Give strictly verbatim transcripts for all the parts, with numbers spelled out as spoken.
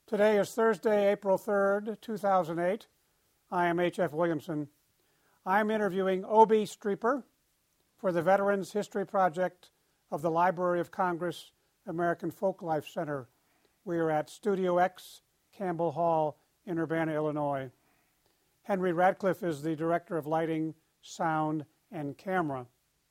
Today is Thursday, April third, two thousand eight. I am H F Williamson. I am interviewing Obie Streeper for the Veterans History Project of the Library of Congress American Folklife Center. We are at Studio X, Campbell Hall in Urbana, Illinois. Henry Radcliffe is the Director of Lighting, Sound, and Camera.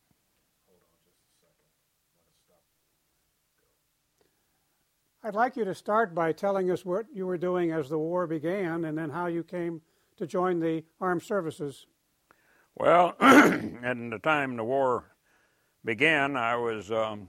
I'd like you to start by telling us what you were doing as the war began and then how you came to join the armed services. Well, at the time the war began, I was um,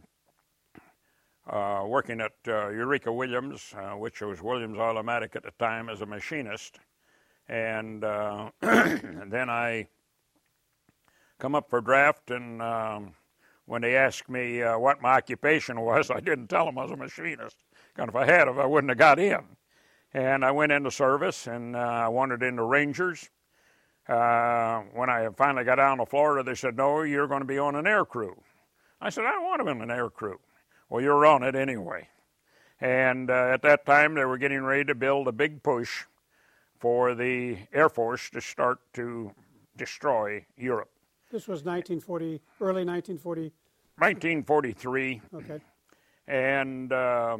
uh, working at uh, Eureka Williams, uh, which was Williams Automatic at the time, as a machinist. And, uh, and then I come up for draft, and um, when they asked me uh, what my occupation was, I didn't tell them I was a machinist. Because if I had, if I wouldn't have got in. And I went into service, and uh, I wanted into Rangers. Uh, when I finally got down to Florida, they said, no, you're going to be on an air crew. I said, I don't want to be on an air crew. Well, you're on it anyway. And uh, at that time, they were getting ready to build a big push for the Air Force to start to destroy Europe. This was nineteen forty, early nineteen forty? nineteen forty-three. Okay. And uh,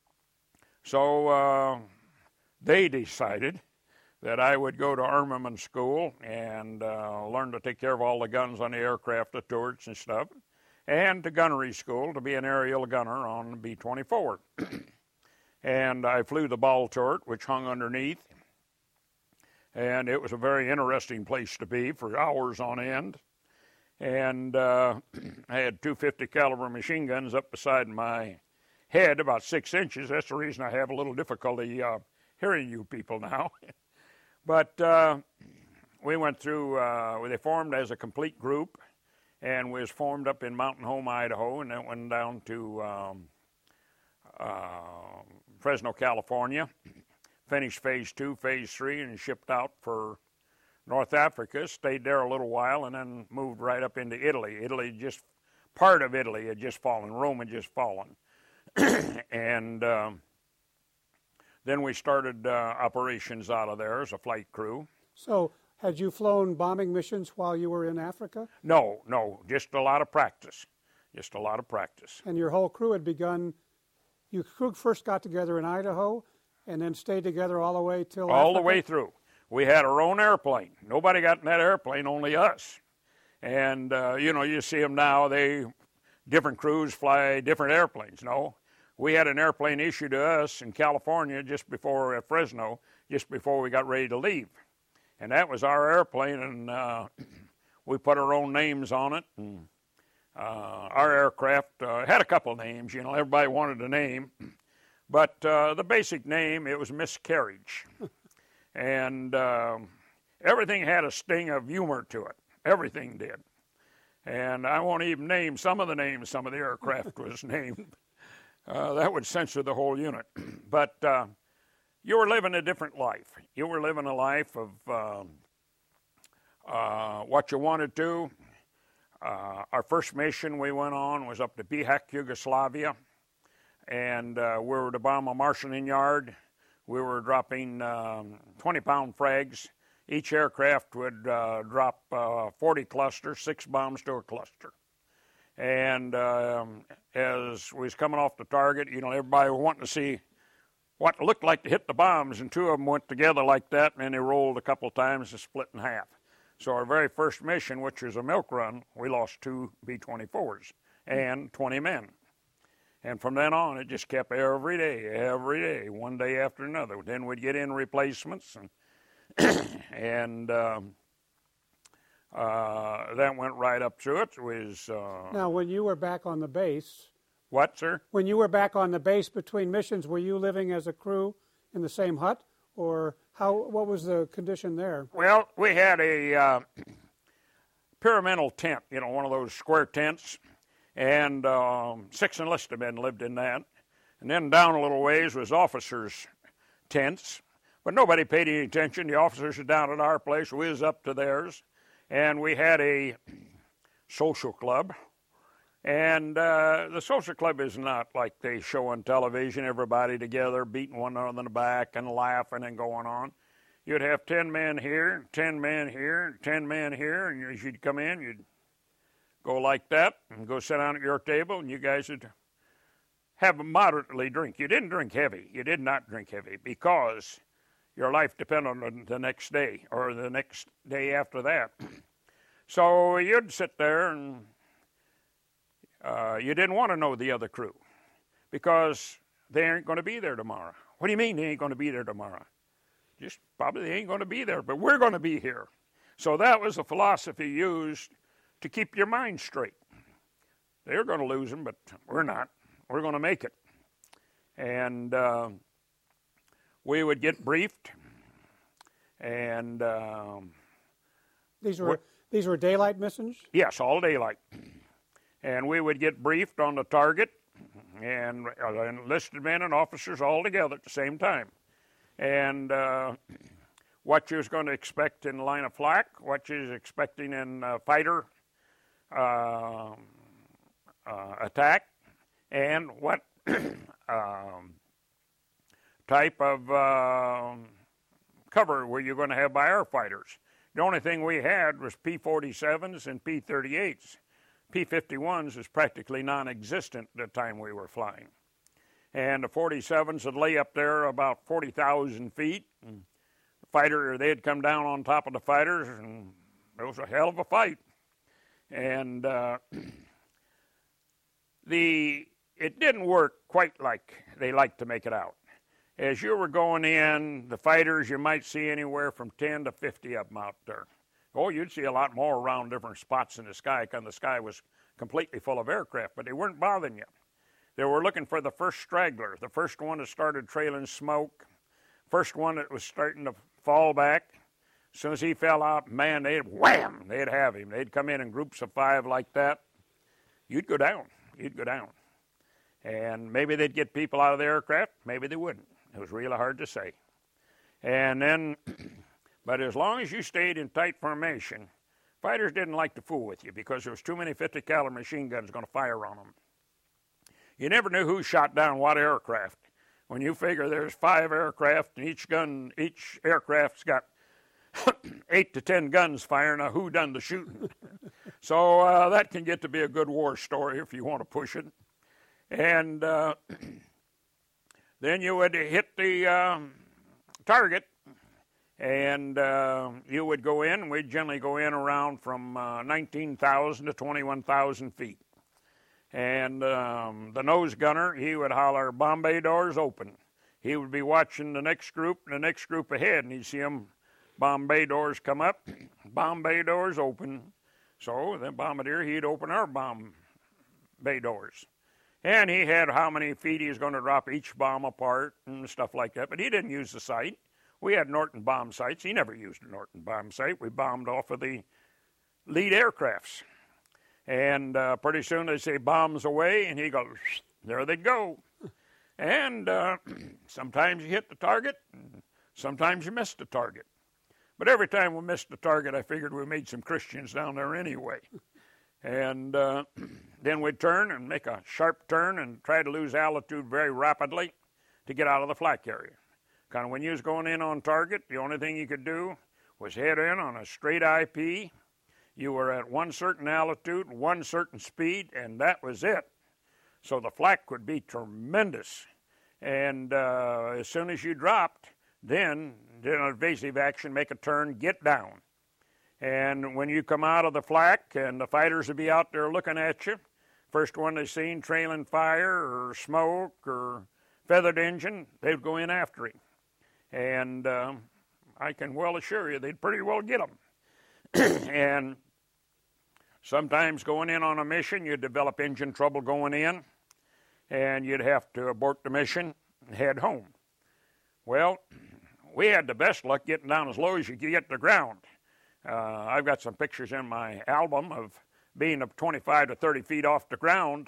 so uh, they decided that I would go to armament school and uh, learn to take care of all the guns on the aircraft, the turrets and stuff, and to gunnery school to be an aerial gunner on B twenty-four. And I flew the ball turret, which hung underneath, and it was a very interesting place to be for hours on end. And uh, I had two fifty caliber machine guns up beside my head, about six inches. That's the reason I have a little difficulty uh, hearing you people now. But uh, we went through, uh, they formed as a complete group, and was formed up in Mountain Home, Idaho, and then went down to um, uh, Fresno, California, finished phase two, phase three, and shipped out for North Africa, stayed there a little while, and then moved right up into Italy. Italy, just part of Italy had just fallen. Rome had just fallen. and um, then we started uh, operations out of there as a flight crew. So had you flown bombing missions while you were in Africa? No, no, just a lot of practice. Just a lot of practice. And your whole crew had begun, your crew first got together in Idaho and then stayed together all the way till All Africa? the way through. We had our own airplane. Nobody got in that airplane, only us. And, uh, you know, you see them now, they, different crews fly different airplanes. No, we had an airplane issued to us in California just before, at Fresno, just before we got ready to leave. And that was our airplane, and uh, we put our own names on it. And, uh, our aircraft uh, had a couple of names, you know, everybody wanted a name. But uh, the basic name, it was Miscarriage. And um, everything had a sting of humor to it. Everything did. And I won't even name some of the names some of the aircraft was named. Uh, that would censor the whole unit. But uh, you were living a different life. You were living a life of uh, uh, what you wanted to. Uh, our first mission we went on was up to Bihać, Yugoslavia. And uh, we were to bomb a marshalling yard. We were dropping um, twenty-pound frags. Each aircraft would uh, drop uh, forty clusters, six bombs to a cluster. And um, as we was coming off the target, you know, everybody was wanting to see what it looked like to hit the bombs, and two of them went together like that, and then they rolled a couple of times and split in half. So our very first mission, which was a milk run, we lost two B twenty-fours and twenty men. And from then on, it just kept every day, every day, one day after another. Then we'd get in replacements, and and um, uh, that went right up through it. It was uh, now, when you were back on the base, what, sir? When you were back on the base between missions, were you living as a crew in the same hut, or how? What was the condition there? Well, we had a uh, pyramidal tent, you know, one of those square tents. And um, six enlisted men lived in that. And then down a little ways was officers' tents. But nobody paid any attention. The officers were down at our place. We was up to theirs. And we had a social club. And uh, the social club is not like they show on television, everybody together beating one another in the back and laughing and going on. You'd have ten men here, ten men here, ten men here, and as you'd come in, you'd go like that and go sit down at your table, and you guys would have a moderately drink. You didn't drink heavy. You did not drink heavy because your life depended on the next day or the next day after that. So you'd sit there and uh, you didn't want to know the other crew because they aren't going to be there tomorrow. What do you mean they ain't going to be there tomorrow? Just probably they ain't going to be there, but we're going to be here. So that was the philosophy used to keep your mind straight. They're going to lose them, but we're not. We're going to make it. And uh, we would get briefed, and um, these were these were daylight missions? Yes, all daylight. And we would get briefed on the target, and uh, enlisted men and officers all together at the same time. And uh, what you was going to expect in line of flak, what you was expecting in uh, fighter uh, uh, attack, and what um, type of uh, cover were you going to have by our fighters. The only thing we had was P forty-sevens and P thirty-eights. P fifty-ones was practically non-existent at the time we were flying. And the forty-sevens would lay up there about forty thousand feet. And the fighter, they'd come down on top of the fighters, and it was a hell of a fight. And uh, the it didn't work quite like they liked to make it out. As you were going in, the fighters, you might see anywhere from ten to fifty of them out there. Oh, you'd see a lot more around different spots in the sky because the sky was completely full of aircraft, but they weren't bothering you. They were looking for the first straggler, the first one that started trailing smoke, first one that was starting to fall back. As soon as he fell out, man, they'd wham, they'd have him. They'd come in in groups of five like that. You'd go down. You'd go down. And maybe they'd get people out of the aircraft. Maybe they wouldn't. It was really hard to say. And then, but as long as you stayed in tight formation, fighters didn't like to fool with you because there was too many fifty caliber machine guns going to fire on them. You never knew who shot down what aircraft. When you figure there's five aircraft and each gun, each aircraft's got eight to ten guns firing, now who done the shooting? So uh, that can get to be a good war story if you want to push it. And uh, then you would hit the um, target, and uh, you would go in. We'd generally go in around from uh, nineteen thousand to twenty-one thousand feet. And um, the nose gunner, he would holler, "Bombay doors open." He would be watching the next group and the next group ahead, and he'd see them Bombay doors come up, Bombay doors open. So the bombardier, he'd open our Bombay doors. And he had how many feet he was going to drop each bomb apart and stuff like that. But he didn't use the sight. We had Norton bomb sights. He never used a Norton bomb sight. We bombed off of the lead aircrafts. And uh, pretty soon they say bombs away, and he goes, there they go. And uh, sometimes you hit the target, and sometimes you missed the target. But every time we missed the target, I figured we made some Christians down there anyway. And uh, then we'd turn and make a sharp turn and try to lose altitude very rapidly to get out of the flak area. Kind of when you was going in on target, the only thing you could do was head in on a straight I P. You were at one certain altitude, one certain speed, and that was it. So the flak would be tremendous. And uh, as soon as you dropped, then, then an evasive action, make a turn, get down. And when you come out of the flak and the fighters would be out there looking at you, first one they seen trailing fire or smoke or feathered engine, they'd go in after him. And um, I can well assure you they'd pretty well get them. And sometimes going in on a mission, you'd develop engine trouble going in, and you'd have to abort the mission and head home. Well, we had the best luck getting down as low as you could get to the ground. Uh, I've got some pictures in my album of being up twenty-five to thirty feet off the ground,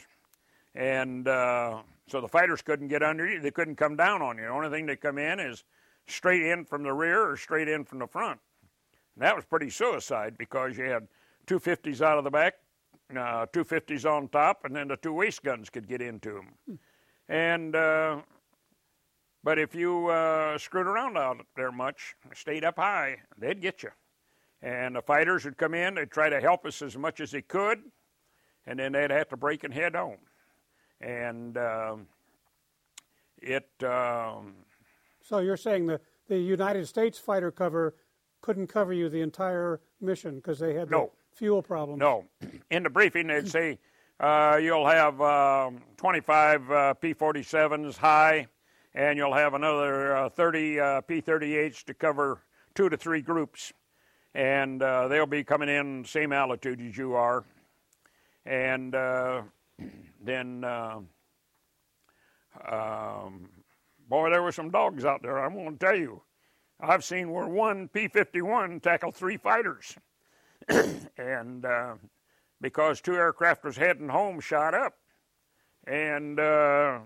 and uh, so the fighters couldn't get under you. They couldn't come down on you. The only thing they come in is straight in from the rear or straight in from the front. And that was pretty suicide because you had two fifties out of the back uh, two fifties on top, and then the two waist guns could get into them. Hmm. And uh, but if you uh, screwed around out there much, stayed up high, they'd get you. And the fighters would come in, they'd try to help us as much as they could, and then they'd have to break and head home. And uh, it... Um, so you're saying the, the United States fighter cover couldn't cover you the entire mission because they had the no. fuel problems? No. In the briefing, they'd say uh, you'll have um, twenty-five uh, P forty-sevens high, and you'll have another uh, thirty uh, P thirty-eights to cover two to three groups. And uh, they'll be coming in same altitude as you are. And uh, then, uh, um, boy, there were some dogs out there, I'm going to tell you. I've seen where one P fifty-one tackled three fighters. and uh, because two aircraft was heading home, shot up. And uh,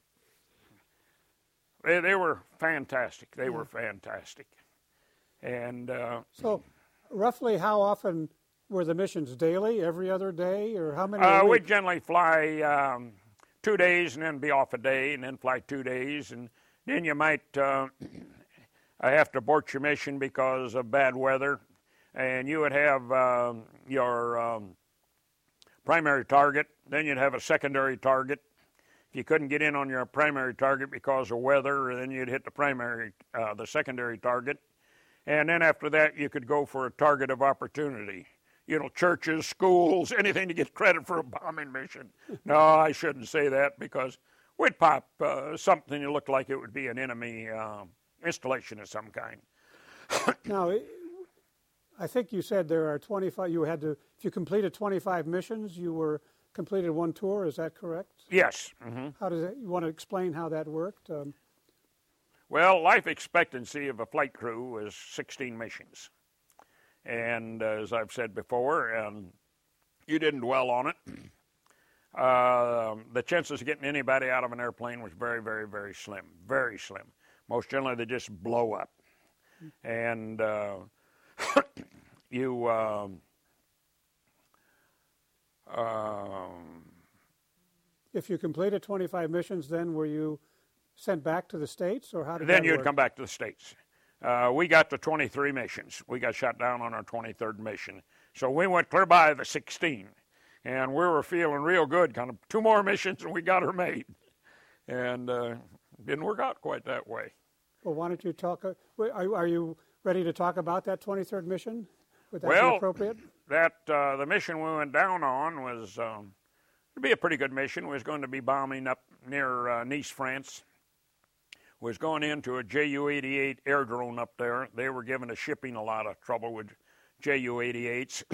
they, they were fantastic. They yeah. were fantastic. And uh, so, roughly how often were the missions? Daily, every other day, or how many? Uh, we generally fly um, two days and then be off a day, and then fly two days, and then you might uh, have to abort your mission because of bad weather, and you would have um, your um, primary target, then you'd have a secondary target. If you couldn't get in on your primary target because of weather, then you'd hit the primary, uh, the secondary target. And then after that, you could go for a target of opportunity. You know, churches, schools, anything to get credit for a bombing mission. No, I shouldn't say that because we'd pop uh, something that looked like it would be an enemy uh, installation of some kind. Now, I think you said there are twenty-five, you had to, if you completed twenty-five missions, you were completed one tour, is that correct? Yes. Mm-hmm. How does that, you want to explain how that worked? Um, Well, life expectancy of a flight crew is sixteen missions. And uh, as I've said before, um, you didn't dwell on it. Uh, the chances of getting anybody out of an airplane was very, very, very slim, very slim. Most generally, they just blow up. And uh, you... Um, um, if you completed twenty-five missions, then were you sent back to the States, or how did then that you'd work? come back to the States. Uh, we got to twenty-three missions. We got shot down on our twenty-third mission. So we went clear by the sixteen, and we were feeling real good, kind of two more missions, and we got her made. And uh, didn't work out quite that way. Well, why don't you talk, uh, are, are you ready to talk about that twenty-third mission? Would that well, be appropriate? That, uh, the mission we went down on was, um, it'd be a pretty good mission. We was going to be bombing up near uh, Nice, France. Was going into a J U eighty-eight air drone up there. They were giving the shipping a lot of trouble with J U eighty-eights.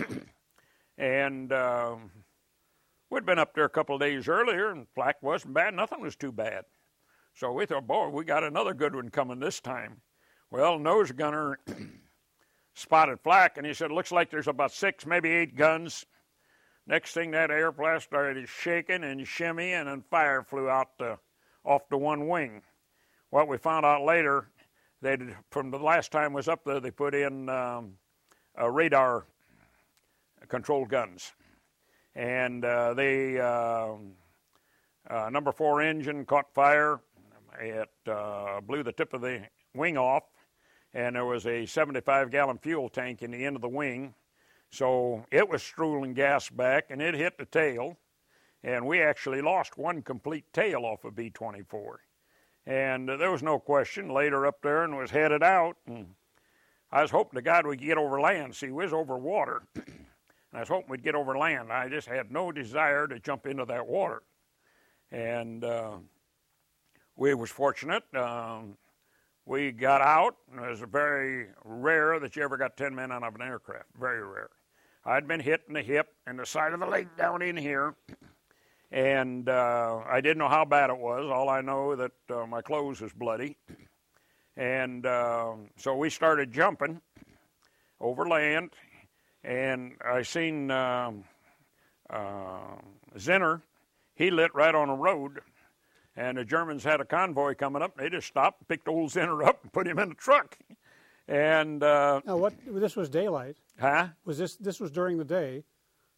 and uh, we'd been up there a couple of days earlier, and flak wasn't bad. Nothing was too bad. So we thought, boy, we got another good one coming this time. Well, nose gunner spotted flak, and he said, looks like there's about six, maybe eight guns. Next thing, that airplane started shaking and shimmying, and fire flew out the, off the one wing. What we found out later, they from the last time was up there, they put in um, uh, radar controlled guns. And uh, they, uh, uh, number four engine caught fire. It uh, blew the tip of the wing off, and there was a seventy-five gallon fuel tank in the end of the wing. So it was struggling gas back, and it hit the tail. And we actually lost one complete tail off of B twenty-four. And uh, there was no question, later up there and was headed out. And I was hoping to God we'd get over land. See, we was over water. And I was hoping we'd get over land. I just had no desire to jump into that water. And uh, we was fortunate. Um, we got out. And it was very rare that you ever got ten men out of an aircraft. Very rare. I'd been hit in the hip and the side of the leg down in here. And uh, I didn't know how bad it was. All I know that uh, my clothes was bloody. And uh, so we started jumping over land. And I seen uh, uh, Zinner. He lit right on the road. And the Germans had a convoy coming up. They just stopped and picked old Zinner up and put him in the truck. And uh, now, what? This was daylight. Huh? Was this? This was during the day.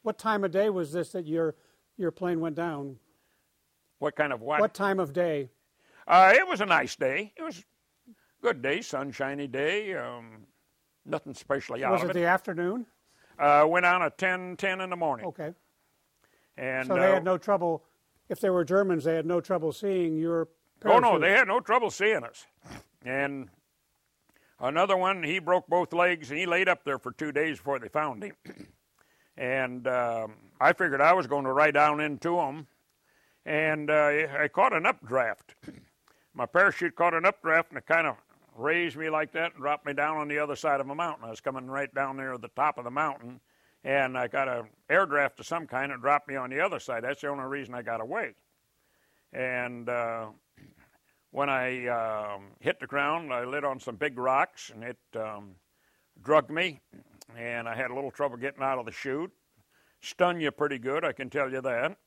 What time of day was this that your your plane went down? What kind of what? What time of day? Uh, it was a nice day. It was a good day, sunshiny day. Um, nothing especially out Was of it it. the afternoon? Uh, went on at ten, ten in the morning. Okay. And So they uh, had no trouble, if they were Germans, they had no trouble seeing your Oh, no, parachute. they had no trouble seeing us. And another one, he broke both legs, and he laid up there for two days before they found him. And um, I figured I was going to ride down into him, and uh, I caught an updraft. My parachute caught an updraft, and it kind of raised me like that and dropped me down on the other side of a mountain. I was coming right down there at the top of the mountain, and I got an air draft of some kind and dropped me on the other side. That's the only reason I got away. And uh, when I um, hit the ground, I lit on some big rocks, and it um, drugged me, and I had a little trouble getting out of the chute. Stung you pretty good, I can tell you that.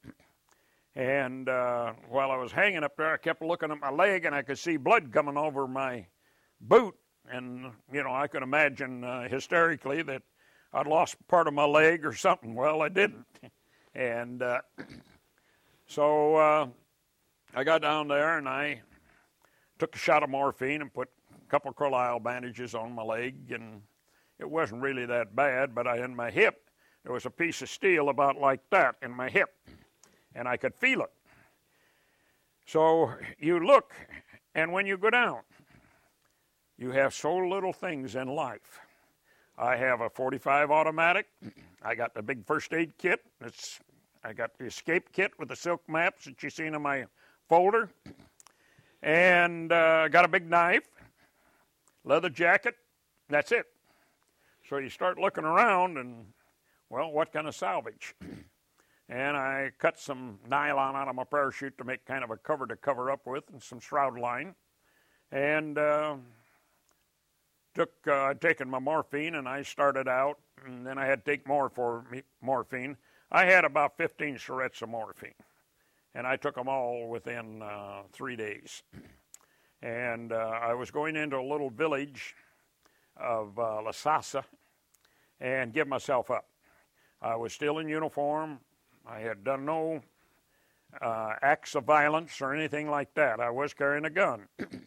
And uh, while I was hanging up there, I kept looking at my leg, and I could see blood coming over my boot. And, you know, I could imagine uh, hysterically that I'd lost part of my leg or something. Well, I didn't. And uh, so uh, I got down there, and I took a shot of morphine and put a couple of Carlisle bandages on my leg, and it wasn't really that bad, but I, in my hip, there was a piece of steel about like that in my hip, and I could feel it. So you look, and when you go down, you have so little things in life. I have a forty-five automatic. I got the big first aid kit. It's, I got the escape kit with the silk maps that you seen in my folder. And I uh, got a big knife, leather jacket. That's it. So you start looking around and, well, what kind of salvage? And I cut some nylon out of my parachute to make kind of a cover to cover up with, and some shroud line. And uh, took, uh, I'd taken my morphine, and I started out, and then I had to take more for me, morphine. I had about fifteen syrettes of morphine, and I took them all within uh, three days. And uh, I was going into a little village of uh, La Sasa and give myself up. I was still in uniform. I had done no uh, acts of violence or anything like that. I was carrying a gun.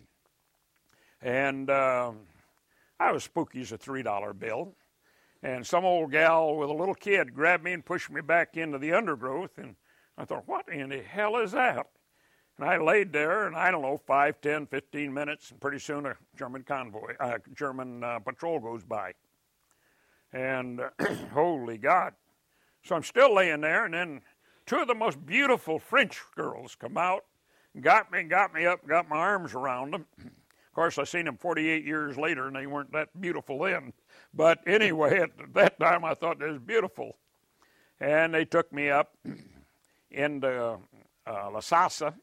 And uh, I was spooky as a three dollar bill. And some old gal with a little kid grabbed me and pushed me back into the undergrowth. And I thought, what in the hell is that? And I laid there, and I don't know, five, ten, fifteen minutes, and pretty soon a German convoy, a uh, German uh, patrol goes by. And uh, holy God. So I'm still laying there, and then two of the most beautiful French girls come out, and got me, got me up, got my arms around them. Of course, I seen them forty-eight years later, and they weren't that beautiful then. But anyway, at that time, I thought they was beautiful. And they took me up into uh, La Sasa,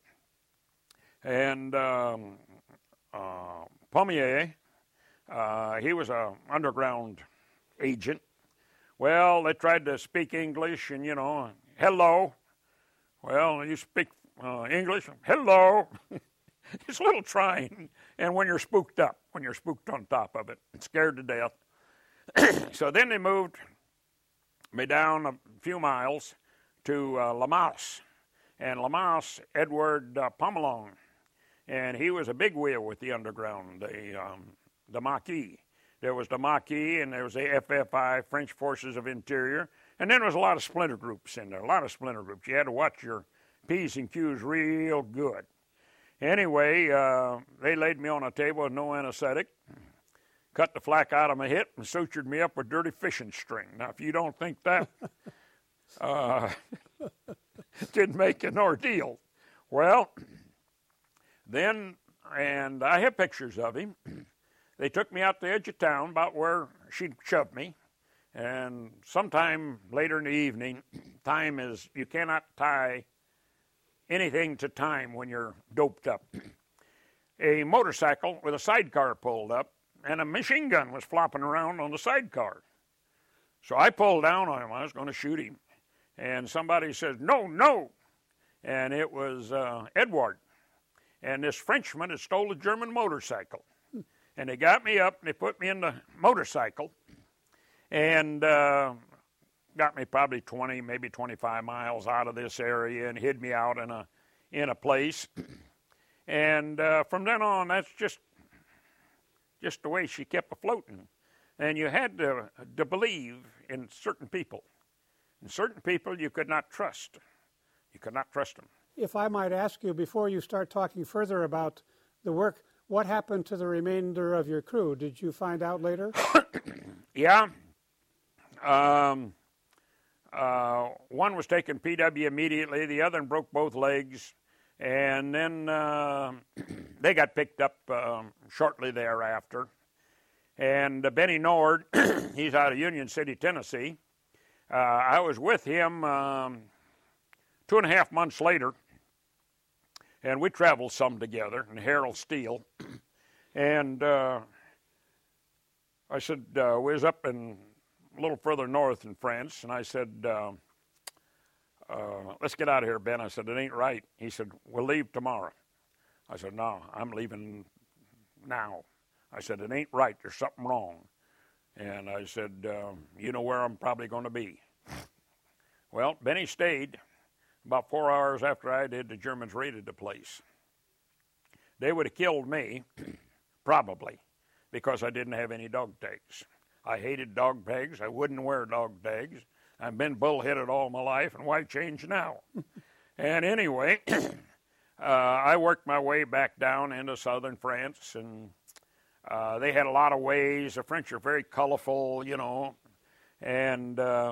and um, uh, Pommier, uh, he was an underground agent. Well, they tried to speak English, and, you know, hello. Well, you speak uh, English, hello. It's a little trying, and when you're spooked up, when you're spooked on top of it, scared to death. So then they moved me down a few miles to uh, Lamas, and Lamas, Edward uh, Pomelong, and he was a big wheel with the underground, the, um, the Maquis. There was the Maquis, and there was the F F I, French Forces of Interior, and then there was a lot of splinter groups in there, a lot of splinter groups. You had to watch your P's and Q's real good. Anyway, uh, they laid me on a table with no anesthetic, cut the flak out of my hip, and sutured me up with dirty fishing string. Now, if you don't think that uh, didn't make an ordeal, well, then, and I have pictures of him. They took me out to the edge of town, about where she'd shoved me, and sometime later in the evening, time is, you cannot tie anything to time when you're doped up. A motorcycle with a sidecar pulled up, and a machine gun was flopping around on the sidecar. So I pulled down on him. I was going to shoot him. And somebody says, no, no. And it was uh, Edward. And this Frenchman had stole a German motorcycle. And they got me up, and they put me in the motorcycle. And uh, got me probably twenty, maybe twenty-five miles out of this area and hid me out in a in a place. And uh, from then on, that's just just the way she kept afloating. And you had to, to believe in certain people. And certain people you could not trust. You could not trust them. If I might ask you, before you start talking further about the work, what happened to the remainder of your crew? Did you find out later? Yeah. Um, uh, one was taken P W immediately. The other one broke both legs. And then uh, they got picked up um, shortly thereafter. And uh, Benny Nord, he's out of Union City, Tennessee. Uh, I was with him um, two and a half months later, and we traveled some together, and Harold Steele. And uh, I said, uh, we was up in a little further north in France, and I said, uh, uh, let's get out of here, Ben. I said, it ain't right. He said, we'll leave tomorrow. I said, no, I'm leaving now. I said, it ain't right. There's something wrong. And I said, uh, you know where I'm probably going to be. Well, Benny stayed. About four hours after I did, the Germans raided the place. They would have killed me, probably, because I didn't have any dog tags. I hated dog tags. I wouldn't wear dog tags. I've been bullheaded all my life, and why change now? And anyway, uh, I worked my way back down into southern France, and uh, they had a lot of ways. The French are very colorful, you know. And uh,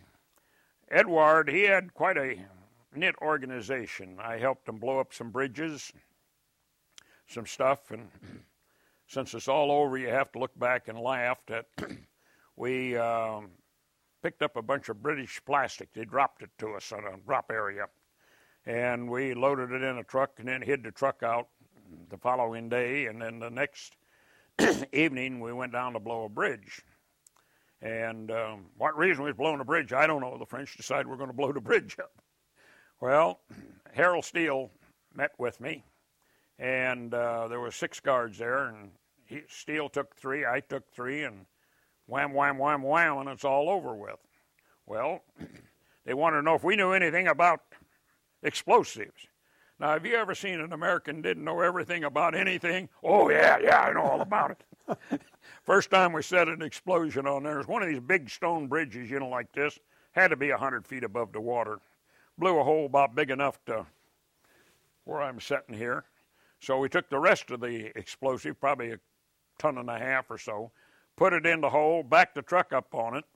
Edward, he had quite a knit organization. I helped him blow up some bridges, some stuff, and since it's all over, you have to look back and laugh that we um, picked up a bunch of British plastic. They dropped it to us on a drop area, and we loaded it in a truck and then hid the truck out the following day, and then the next evening we went down to blow a bridge. And um, what reason we was blowing the bridge, I don't know. The French decided we're going to blow the bridge up. Well, Harold Steele met with me, and uh, there were six guards there, and he, Steele took three, I took three, and wham, wham, wham, wham, and it's all over with. Well, they wanted to know if we knew anything about explosives. Now, have you ever seen an American didn't know everything about anything? Oh, yeah, yeah, I know all about it. First time we set an explosion on there, it was one of these big stone bridges, you know, like this. Had to be one hundred feet above the water. Blew a hole about big enough to where I'm sitting here. So we took the rest of the explosive, probably a ton and a half or so, put it in the hole, backed the truck up on it,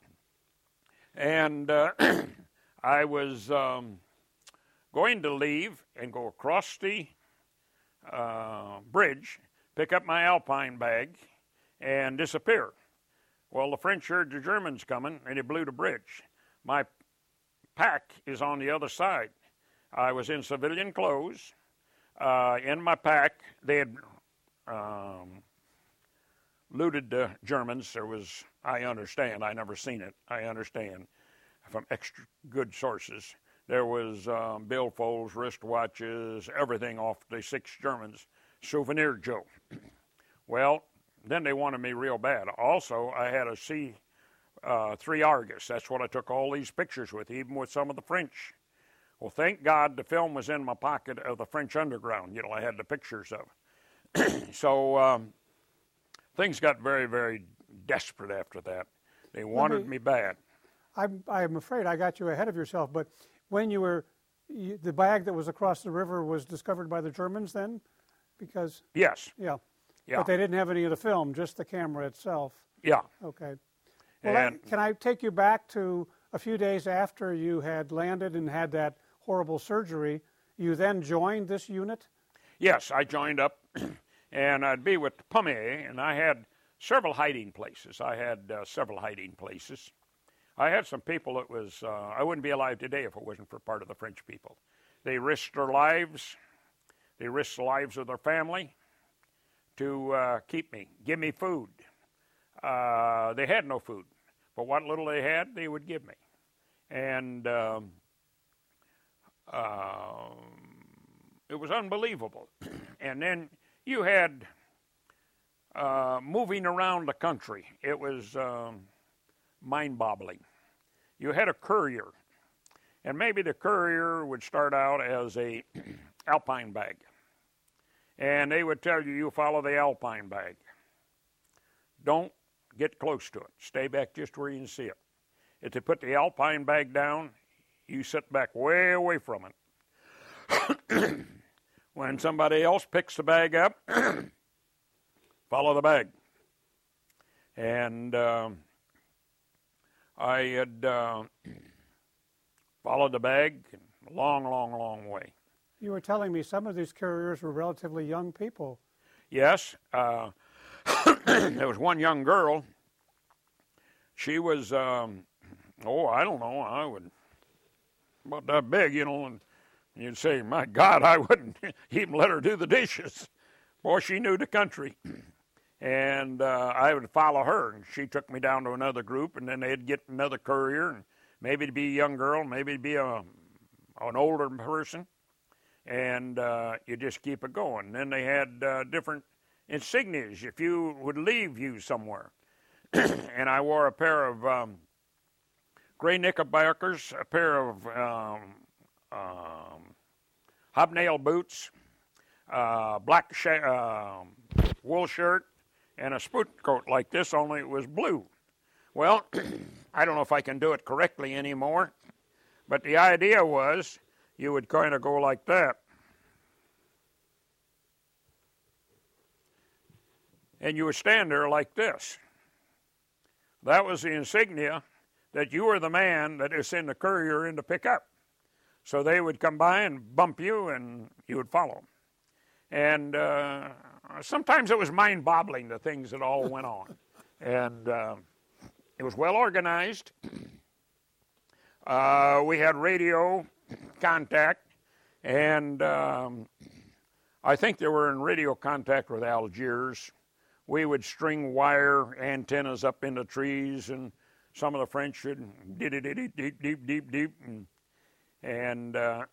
and uh, I was um, going to leave and go across the uh, bridge, pick up my Alpine bag, and disappear. Well, the French heard the Germans coming, and they blew the bridge. My pack is on the other side. I was in civilian clothes. Uh, in my pack, they had um, looted the Germans. There was, I understand, I never seen it, I understand from extra good sources. There was um, billfolds, wristwatches, everything off the six Germans. Souvenir Joe. Well, then they wanted me real bad. Also, I had a C uh, three Argus. That's what I took all these pictures with, even with some of the French. Well, thank God the film was in my pocket of the French underground. You know, I had the pictures of. So um, things got very, very desperate after that. They wanted me, me bad. I'm, I'm afraid I got you ahead of yourself, but when you were, you, the bag that was across the river was discovered by the Germans then? Because yes. Yeah. Yeah. But they didn't have any of the film, just the camera itself. Yeah. Okay. Well, and, I, can I take you back to a few days after you had landed and had that horrible surgery? You then joined this unit? Yes, I joined up, and I'd be with Pommier, and I had several hiding places. I had uh, several hiding places. I had some people that was, uh, I wouldn't be alive today if it wasn't for part of the French people. They risked their lives. They risked the lives of their family to uh, keep me, give me food. Uh, they had no food, but what little they had, they would give me. And um, uh, it was unbelievable. And then you had uh, moving around the country. It was um, mind-boggling. you had a courier. And maybe the courier would start out as a Alpine bag. And they would tell you, you follow the Alpine bag. Don't get close to it. Stay back just where you can see it. If they put the Alpine bag down, you sit back way away from it. When somebody else picks the bag up, follow the bag. And uh, I had uh, followed the bag a long, long, long way. You were telling me some of these couriers were relatively young people. Yes. Uh, there was one young girl. She was, um, oh, I don't know, I would, about that big, you know, and you'd say, my God, I wouldn't even let her do the dishes. Boy, she knew the country. And uh, I would follow her, and she took me down to another group, and then they'd get another courier, and maybe it'd be a young girl, maybe it'd be a, an older person, and uh, you just keep it going. And then they had uh, different insignias if you would leave you somewhere. And I wore a pair of um, gray knickerbockers, a pair of um, um, hobnail boots, uh, black sh- uh, wool shirt, and a spoot coat like this, only it was blue. Well, I don't know if I can do it correctly anymore, but the idea was you would kind of go like that. And you would stand there like this. That was the insignia that you were the man that is in the courier in to pick up. So they would come by and bump you, and you would follow. And uh, sometimes it was mind-boggling, the things that all went on. And uh, it was well organized. Uh, we had radio contact, and um, I think they were in radio contact with Algiers. We would string wire antennas up into trees, and some of the French would deep, deep, deep, deep, deep, deep, and, and uh,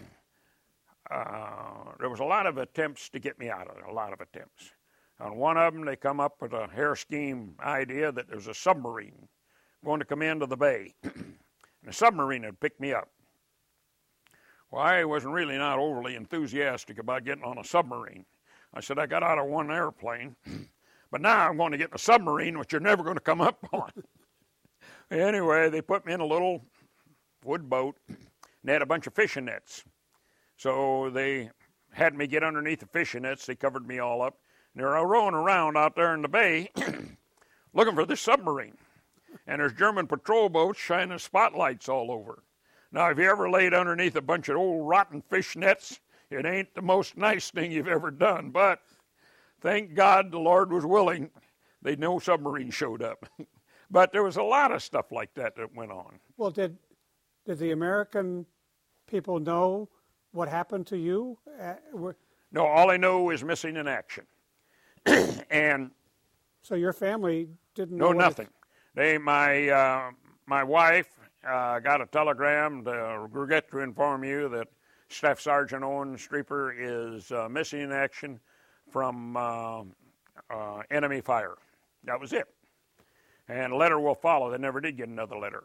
uh, there was a lot of attempts to get me out of it, a lot of attempts. On one of them, they come up with a hair scheme idea that there's a submarine going to come into the bay, and a submarine would pick me up. Well, I wasn't really not overly enthusiastic about getting on a submarine. I said, I got out of one airplane, but now I'm going to get in a submarine, which you're never going to come up on. Anyway, they put me in a little wood boat, and they had a bunch of fishing nets. So they had me get underneath the fishing nets. They covered me all up. And they were rowing around out there in the bay looking for this submarine. And there's German patrol boats shining spotlights all over. Now, if you ever laid underneath a bunch of old rotten fish nets, it ain't the most nice thing you've ever done. But thank God the Lord was willing. They no submarine showed up. But there was a lot of stuff like that that went on. Well, did did the American people know what happened to you? Uh, were, no, all they know is missing in action. And so your family didn't know no what nothing. It, they my uh, my wife uh, got a telegram to regret to inform you that Staff Sergeant Owen Streeper is uh, missing in action from uh, uh, enemy fire. That was it. And a letter will follow. They never did get another letter.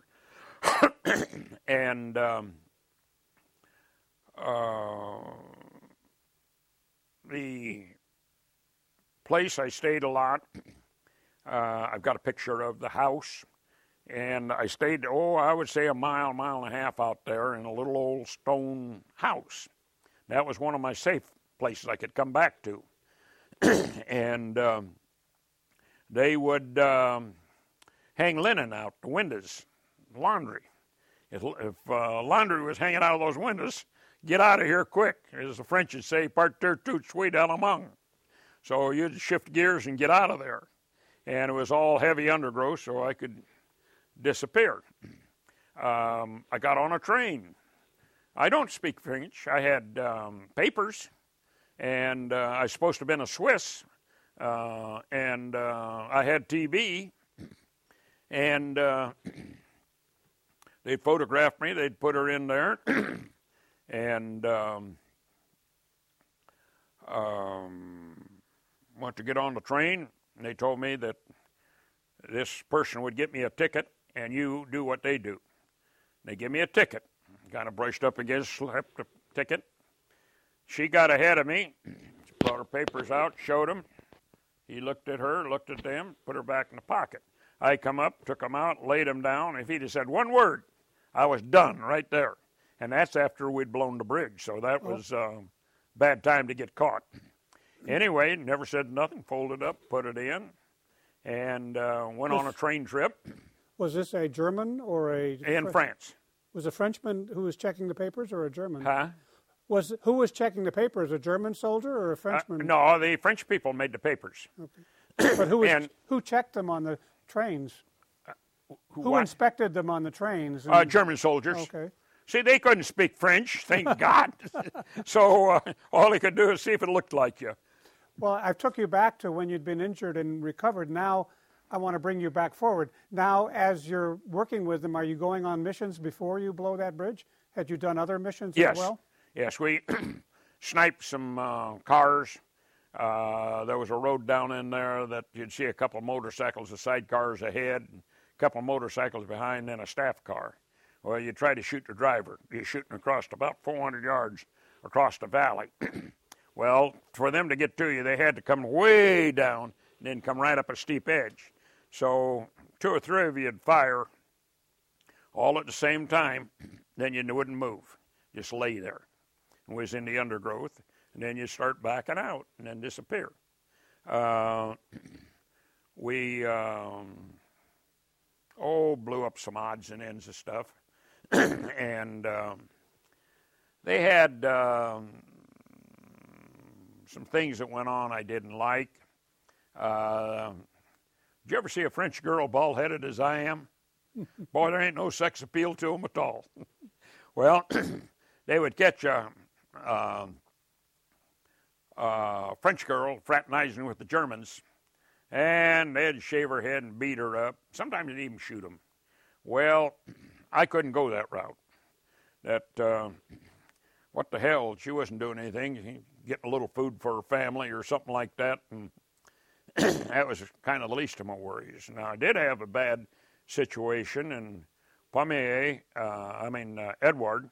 And um, uh, the place I stayed a lot, uh, I've got a picture of the house. And I stayed, oh, I would say a mile, mile and a half out there in a little old stone house. That was one of my safe places I could come back to. And um, they would um, hang linen out the windows, laundry. If, if uh, laundry was hanging out of those windows, get out of here quick. As the French would say, partir tout de suite à la main. So you'd shift gears and get out of there. And it was all heavy undergrowth, so I could disappear. Um, I got on a train. I don't speak French. I had um, papers, and uh, I was supposed to have been a Swiss, uh, and uh, I had T B, and uh, they'd photograph me. They'd put her in there, and um, um, went to get on the train, and they told me that this person would get me a ticket, and you do what they do. They give me a ticket. Kind of brushed up against, slapped the ticket. She got ahead of me, brought her papers out, showed him. He looked at her, looked at them, put her back in the pocket. I come up, took them out, laid them down. If he'd have said one word, I was done right there. And that's after we'd blown the bridge, so that was a uh, bad time to get caught. Anyway, never said nothing, folded up, put it in, and uh, went on a train trip. Was this a German or a... In Fr- France. Was a Frenchman who was checking the papers or a German? Huh? Was who was checking the papers, a German soldier or a Frenchman? Uh, no, the French people made the papers. Okay. But who was, and, who checked them on the trains? Uh, who who inspected them on the trains? Uh, German soldiers. Okay. See, they couldn't speak French, thank God. So uh, all they could do is see if it looked like you. Well, I took you back to when you'd been injured and recovered. Now I want to bring you back forward. Now, as you're working with them, are you going on missions before you blow that bridge? Had you done other missions yes. as well? Yes, we sniped some uh, cars. Uh, there was a road down in there that you'd see a couple of motorcycles, the sidecars ahead, and a couple of motorcycles behind, then a staff car. Well, you try to shoot the driver. You're shooting across about four hundred yards across the valley. Well, for them to get to you, they had to come way down and then come right up a steep edge. So two or three of you would fire all at the same time, then you wouldn't move. Just lay there. It was in the undergrowth, and then you start backing out and then disappear. Uh, we, um, oh, blew up some odds and ends of stuff. and um, they had um, some things that went on I didn't like. Uh, did you ever see a French girl bald-headed as I am? Boy, there ain't no sex appeal to them at all. Well, they would catch a, a, a French girl fraternizing with the Germans, and they'd shave her head and beat her up. Sometimes they'd even shoot them. Well, I couldn't go that route. That, uh, what the hell, she wasn't doing anything, getting a little food for her family or something like that, and that was kind of the least of my worries. Now, I did have a bad situation, and Pommier, uh, I mean, uh, Edward,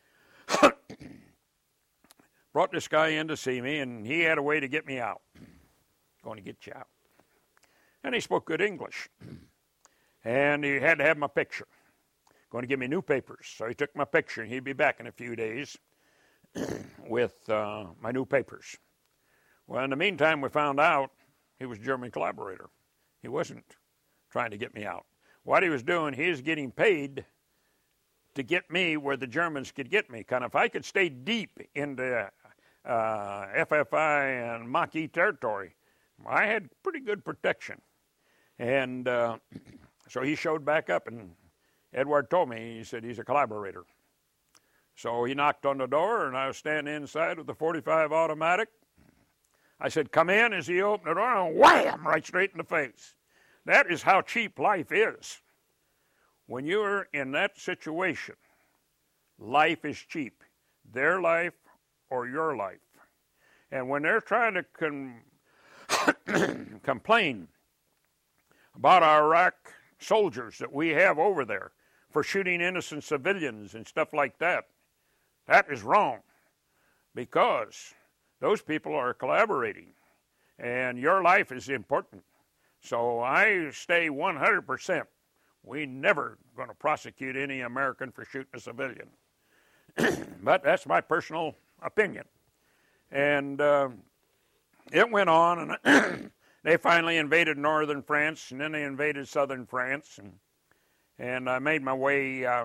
brought this guy in to see me, and he had a way to get me out. Going to get you out. And he spoke good English. And he had to have my picture. Going to give me new papers. So he took my picture, and he'd be back in a few days with uh, my new papers. Well, in the meantime, we found out he was a German collaborator. He wasn't trying to get me out. What he was doing, he was getting paid to get me where the Germans could get me. Kind of, if I could stay deep into uh, F F I and Maquis territory, I had pretty good protection. And uh, so he showed back up, and Edward told me, he said he's a collaborator. So he knocked on the door, and I was standing inside with the forty-five automatic. I said, come in. As he opened the door, and wham, right straight in the face. That is how cheap life is. When you're in that situation, life is cheap. Their life or your life. And when they're trying to com- complain about our Iraq soldiers that we have over there for shooting innocent civilians and stuff like that, that is wrong, because those people are collaborating, and your life is important. So I stay one hundred percent. We never going to prosecute any American for shooting a civilian. But that's my personal opinion. And uh, it went on, and they finally invaded northern France, and then they invaded southern France, and and I made my way uh,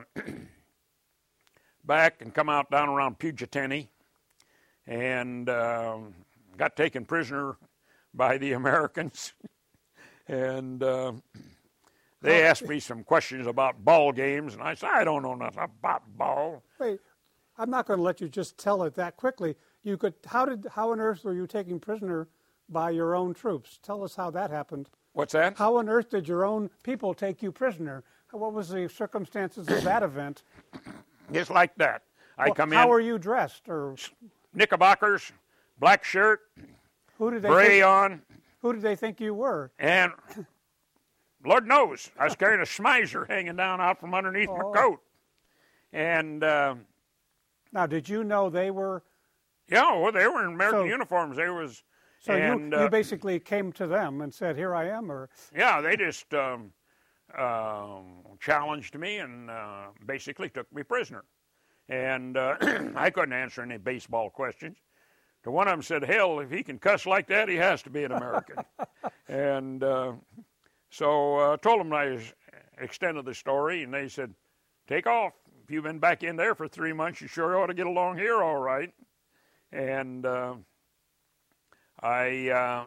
back and come out down around Puget, and uh, got taken prisoner by the Americans. And uh, they asked me some questions about ball games, and I said, I don't know nothing about ball. Wait, I'm not going to let you just tell it that quickly. You could. How did? How on earth were you taken prisoner by your own troops? Tell us how that happened. What's that? How on earth did your own people take you prisoner? What was the circumstances of that event? Just like that. I well, come how in. How were you dressed? Or knickerbockers, black shirt, who did they beret think, on. Who did they think you were? And Lord knows, I was carrying a Schmeiser hanging down out from underneath oh. my coat. And uh, now, did you know they were? Yeah, well, they were in American So- uniforms. They was, So and you, uh, you basically came to them and said, "Here I am," or yeah, they just um, um challenged me and uh, basically took me prisoner. And uh, I couldn't answer any baseball questions. To one of them said, "Hell, if he can cuss like that, he has to be an American." And uh, so I uh, told them I extended the story, and they said, "Take off. If you've been back in there for three months, you sure ought to get along here all right." And uh, I, uh,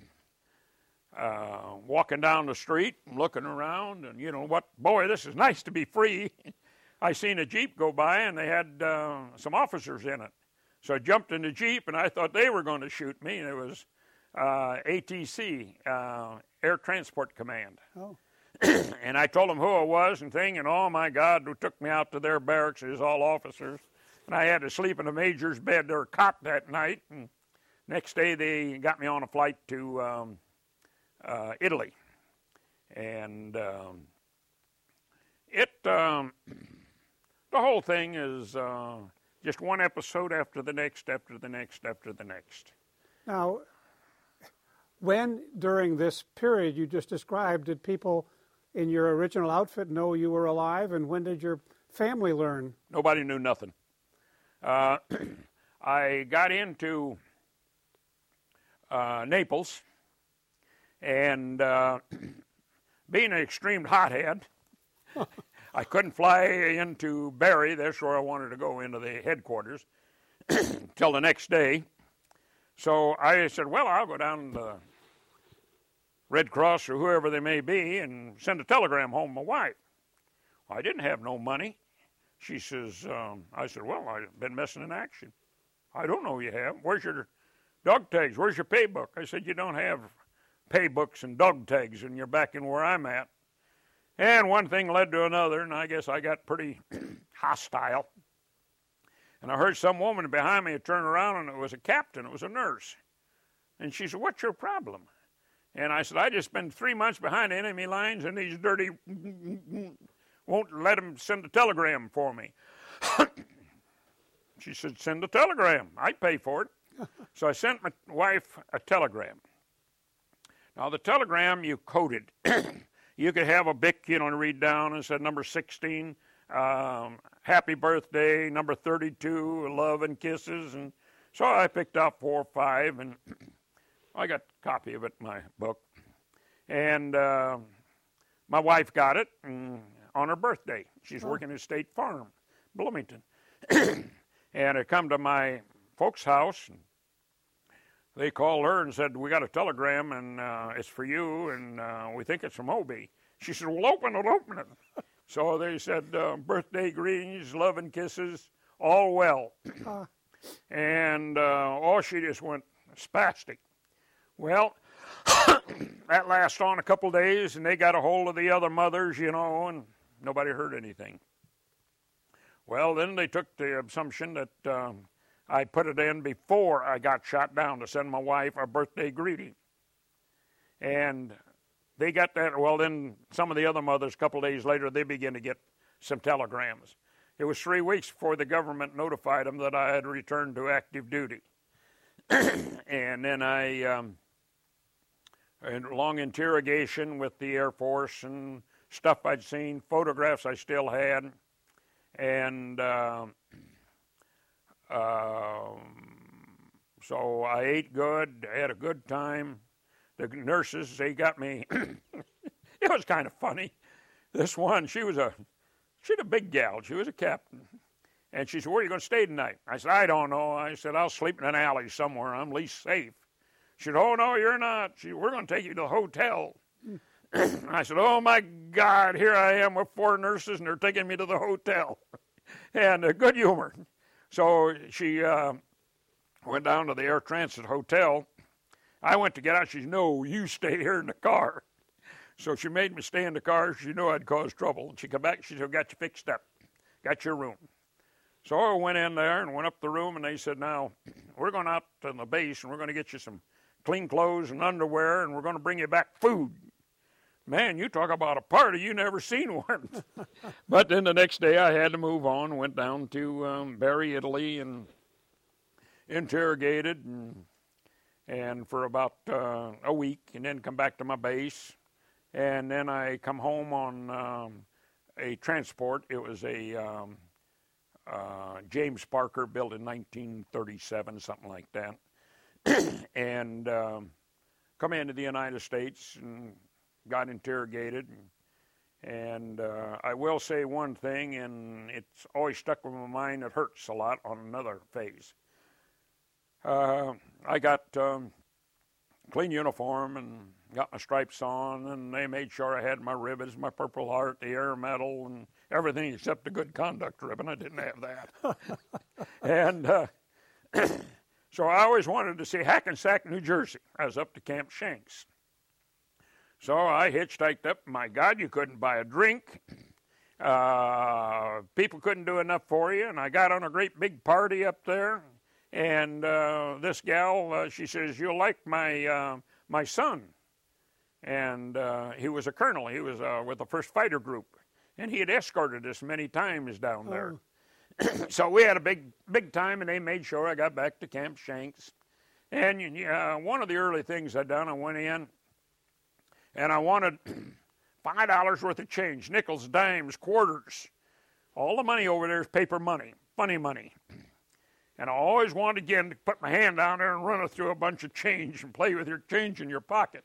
uh, walking down the street, looking around, and you know what, boy, this is nice to be free. I seen a Jeep go by, and they had uh, some officers in it. So I jumped in the Jeep, and I thought they were going to shoot me, and it was uh, A T C, uh, Air Transport Command. oh, And I told them who I was and thing, and oh my God, they took me out to their barracks. It was all officers. And I had to sleep in a major's bed or cot that night. And next day they got me on a flight to um, uh, Italy. And um, it, um, the whole thing is uh, just one episode after the next, after the next, after the next. now, when during this period you just described did people in your original outfit know you were alive, and when did your family learn? Nobody knew nothing. Uh, I got into uh, Naples, and uh, being an extreme hothead, I couldn't fly into Bari. That's where I wanted to go, into the headquarters, till the next day. So I said, well, I'll go down to the Red Cross or whoever they may be and send a telegram home to my wife. Well, I didn't have no money. She says, um, I said, well, I've been missing in action. I don't know you have. Where's your dog tags? Where's your pay book? I said, you don't have pay books and dog tags, and you're back in where I'm at. And one thing led to another, and I guess I got pretty hostile. And I heard some woman behind me turn around, and it was a captain. It was a nurse. And she said, what's your problem? And I said, I just been three months behind enemy lines, and these dirty won't let them send a telegram for me. She said, send a telegram. I pay for it. So I sent my wife a telegram. Now, the telegram you coded. You could have a bic, you know, to read down and said number sixteen, um, happy birthday, number thirty-two, love and kisses. And so I picked out four or five, and I got a copy of it in my book. And uh, my wife got it and on her birthday. She's Oh. working at State Farm, Bloomington. And I come to my folks' house, and they called her and said, we got a telegram, and uh, it's for you, and uh, we think it's from Obie. She said, well, open it, open it. So they said, uh, birthday greetings, love and kisses, all well. Uh, And, uh, oh, she just went spastic. Well, that lasted on a couple days, and they got a hold of the other mothers, you know, and nobody heard anything. Well, then they took the assumption that um, I put it in before I got shot down to send my wife a birthday greeting. And they got that. Well, then some of the other mothers, a couple days later, they began to get some telegrams. It was three weeks before the government notified them that I had returned to active duty. And then I, um, a long interrogation with the Air Force and stuff I'd seen, photographs I still had. And uh, uh, so I ate good, I had a good time. The nurses, they got me, it was kind of funny. This one, she was a, she's a big gal, she was a captain. And she said, where are you going to stay tonight? I said, I don't know. I said, I'll sleep in an alley somewhere, I'm least safe. She said, oh, no, you're not. She said, we're going to take you to the hotel. I said, oh, my God, here I am with four nurses, and they're taking me to the hotel. And uh, good humor. So she uh, went down to the Air Transit Hotel. I went to get out. She said, no, you stay here in the car. So she made me stay in the car. She knew I'd cause trouble. And she come back. She said, got you fixed up. Got your room. So I went in there and went up the room, and they said, now, we're going out to the base, and we're going to get you some clean clothes and underwear, and we're going to bring you back food. Man, you talk about a party, you never seen one. But then the next day I had to move on, went down to um, Bari, Italy, and interrogated and, and for about uh, a week, and then come back to my base. And then I come home on um, a transport. It was a um, uh, James Parker built in nineteen thirty-seven, something like that. and um, come into the United States and got interrogated. And, and uh, I will say one thing, and it's always stuck with my mind, it hurts a lot on another phase. Uh, I got um, clean uniform and got my stripes on, and they made sure I had my ribbons, my Purple Heart, the Air Medal, and everything except the good conduct ribbon. I didn't have that. and uh, so I always wanted to see Hackensack, New Jersey. I was up to Camp Shanks. So I hitchhiked up. My God, you couldn't buy a drink. Uh, people couldn't do enough for you, and I got on a great big party up there. And uh, this gal, uh, she says, "You'll like my uh, my son." And uh, he was a colonel. He was uh, with the first Fighter Group, and he had escorted us many times down there. Oh. So we had a big big time, and they made sure I got back to Camp Shanks. And uh, one of the early things I done, I went in, and I wanted five dollars worth of change, nickels, dimes, quarters. All the money over there is paper money, funny money. And I always wanted again to put my hand down there and run it through a bunch of change and play with your change in your pocket.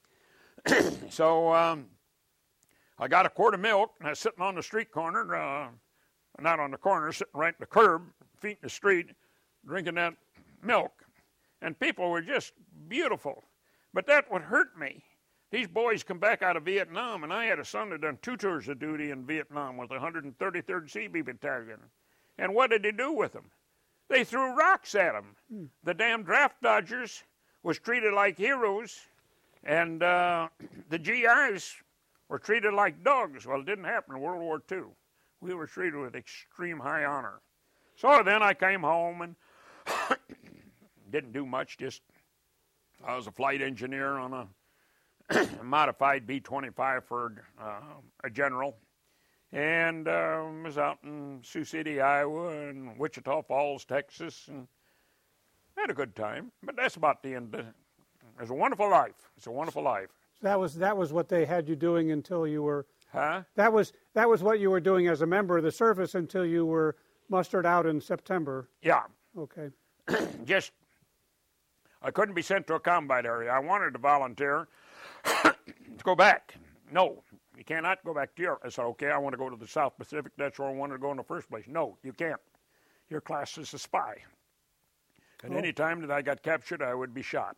so um, I got a quart of milk, and I was sitting on the street corner, uh, not on the corner, sitting right in the curb, feet in the street, drinking that milk. And people were just beautiful. But that would hurt me. These boys come back out of Vietnam, and I had a son that done two tours of duty in Vietnam with the one hundred thirty-third C B Battalion. And what did they do with them? They threw rocks at them. Hmm. The damn draft dodgers was treated like heroes, and uh, the G Is were treated like dogs. Well, it didn't happen in World War Two. We were treated with extreme high honor. So then I came home and didn't do much. Just I was a flight engineer on a modified B twenty-five for uh, a general. And uh, was out in Sioux City, Iowa, and Wichita Falls, Texas, and had a good time. But that's about the end. It was a wonderful life. It's a wonderful life. That was that was what they had you doing until you were. Huh? That was that was what you were doing as a member of the service until you were mustered out in September. Yeah. Okay. Just, I couldn't be sent to a combat area. I wanted to volunteer to go back. No. You cannot go back to Europe. I said, okay, I want to go to the South Pacific. That's where I wanted to go in the first place. No, you can't. Your class is a spy. At oh. any time that I got captured, I would be shot.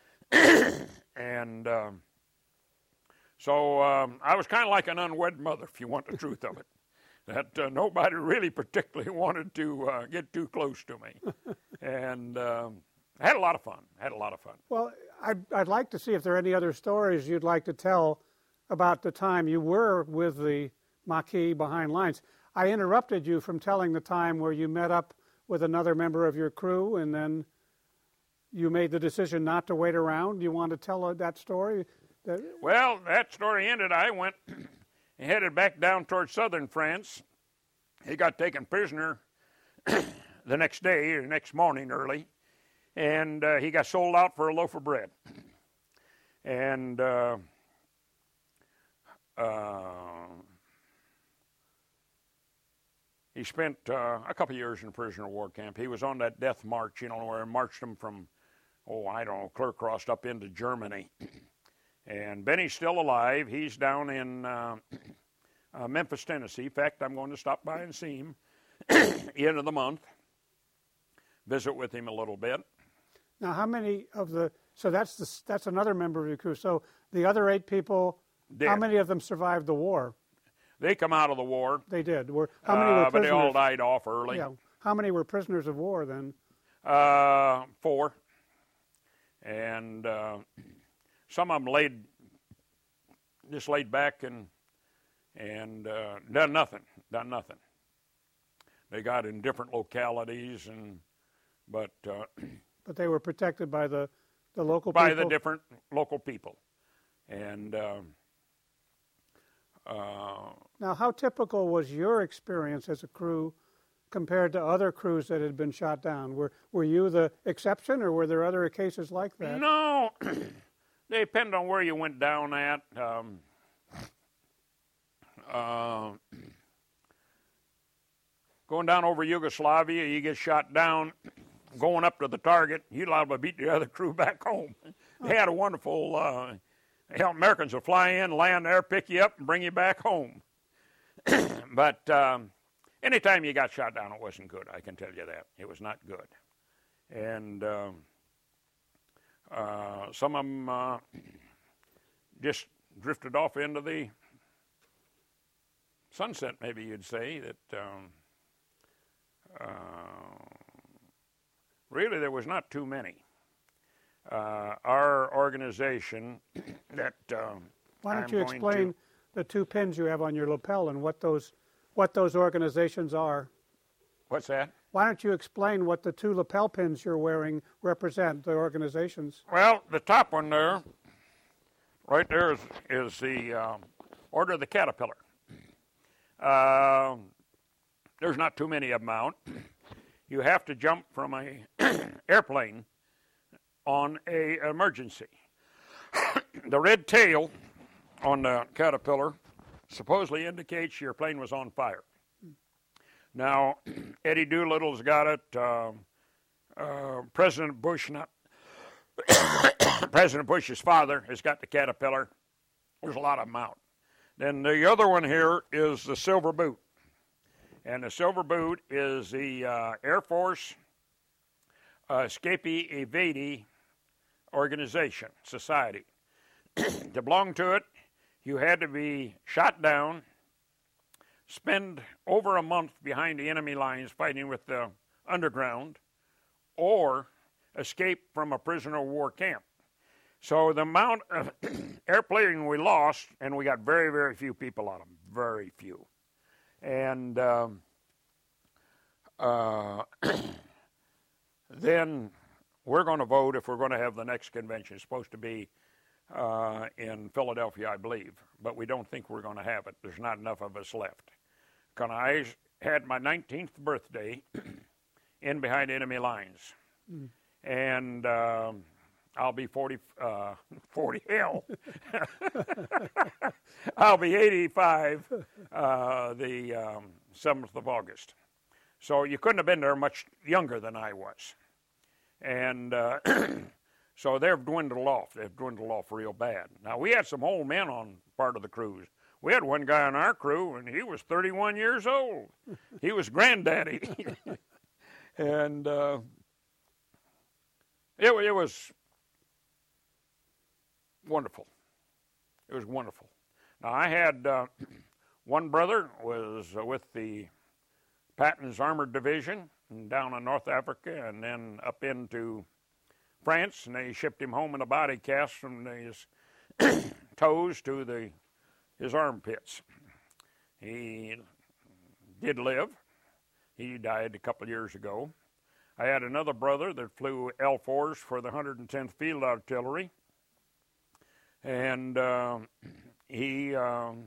and um, so um, I was kind of like an unwed mother, if you want the truth of it. That uh, nobody really particularly wanted to uh, get too close to me. and um, I had a lot of fun. I had a lot of fun. Well, I'd, I'd like to see if there are any other stories you'd like to tell about the time you were with the Maquis behind lines. I interrupted you from telling the time where you met up with another member of your crew and then you made the decision not to wait around. You want to tell that story? That... Well, that story ended. I went and headed back down towards southern France. He got taken prisoner the next day, or next morning early, and uh, he got sold out for a loaf of bread. And... Uh, Uh, he spent uh, a couple of years in a prisoner of war camp. He was on that death march, you know, where I marched him from, oh, I don't know, Clercross up into Germany. And Benny's still alive. He's down in uh, uh, Memphis, Tennessee. In fact, I'm going to stop by and see him end of the month, visit with him a little bit. Now, how many of the, so that's the, that's another member of your crew. So the other eight people, Dead. How many of them survived the war? They come out of the war. They did. Were, how many were uh, prisoners? But they all died off early. Yeah. How many were prisoners of war then? Uh, four. And uh, some of them laid, just laid back and and uh, done nothing. Done nothing. They got in different localities, and but uh, but they were protected by the the local by people? the different local people, and. Uh, Now, how typical was your experience as a crew compared to other crews that had been shot down? Were were you the exception, or were there other cases like that? No, they depend on where you went down at. Um, uh, going down over Yugoslavia, you get shot down. Going up to the target, you'd liable to beat the other crew back home. They had a wonderful. Uh, hell, Americans would fly in, land there, pick you up, and bring you back home. But um, anytime you got shot down, it wasn't good. I can tell you that. It was not good. And um, uh, some of them uh, just drifted off into the sunset, maybe you'd say. That um, uh, really there was not too many. Uh, our organization that um, Why don't I'm you going explain to, the two pins you have on your lapel and what those what those organizations are? What's that? Why don't you explain what the two lapel pins you're wearing represent, the organizations? Well, the top one there, right there, is, is the um, Order of the Caterpillar. Uh, there's not too many of them out. You have to jump from a airplane on a emergency. The red tail on the Caterpillar supposedly indicates your plane was on fire. Now, Eddie Doolittle's got it. Uh, uh, President Bush, not President Bush's father, has got the Caterpillar. There's a lot of them out. Then the other one here is the Silver Boot. And the Silver Boot is the uh, Air Force uh, Escapee Evadee organization, society. To belong to it, you had to be shot down, spend over a month behind the enemy lines fighting with the underground, or escape from a prisoner of war camp. So the amount of airplane we lost, and we got very, very few people on them, very few. And um, uh, then we're going to vote if we're going to have the next convention. It's supposed to be uh, in Philadelphia, I believe, but we don't think we're going to have it. There's not enough of us left. Because I had my nineteenth birthday in behind enemy lines. Mm. And um, I'll be forty, uh, forty, hell. I'll be eighty-five uh, the um, seventh of August. So you couldn't have been there much younger than I was. And uh, so they've dwindled off. They've dwindled off real bad. Now, we had some old men on part of the cruise. We had one guy on our crew, and he was thirty-one years old. He was granddaddy. And uh, it, it was wonderful. It was wonderful. Now, I had uh, one brother was with the Patton's Armored Division down in North Africa and then up into France, and they shipped him home in a body cast from his toes to the his armpits. He did live. He died a couple of years ago. I had another brother that flew L fours for the one hundred tenth Field Artillery, and uh, he um,